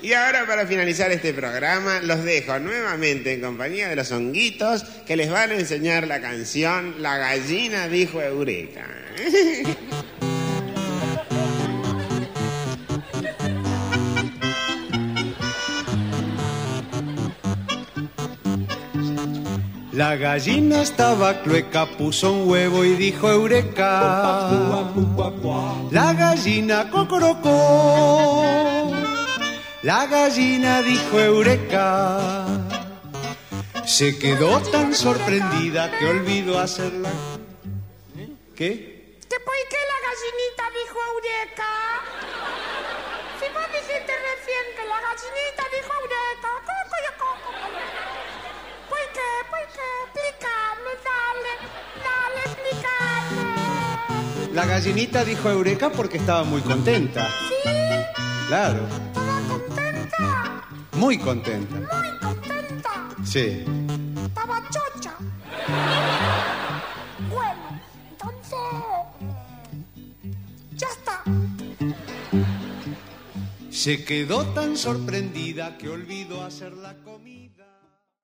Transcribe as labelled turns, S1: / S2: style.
S1: Y ahora, para finalizar este programa, los dejo nuevamente en compañía de los honguitos que les van a enseñar la canción La gallina dijo Eureka.
S2: La gallina estaba clueca, puso un huevo y dijo Eureka. La gallina cocorocó. La gallina dijo Eureka. Se quedó tan sorprendida que olvidó hacerla. ¿Qué?
S3: ¿Que por qué la gallinita dijo Eureka? Si vos dijiste recién que la gallinita dijo Eureka. ¿Por qué? Explícame, dale, explícame.
S2: La gallinita dijo Eureka porque estaba muy contenta.
S3: ¿Sí?
S2: Claro.
S3: ¿Estaba contenta?
S2: Muy contenta.
S3: Muy contenta.
S2: Sí.
S3: Estaba chocha. Bueno, entonces... ya está.
S2: Se quedó tan sorprendida que olvidó hacer la comida.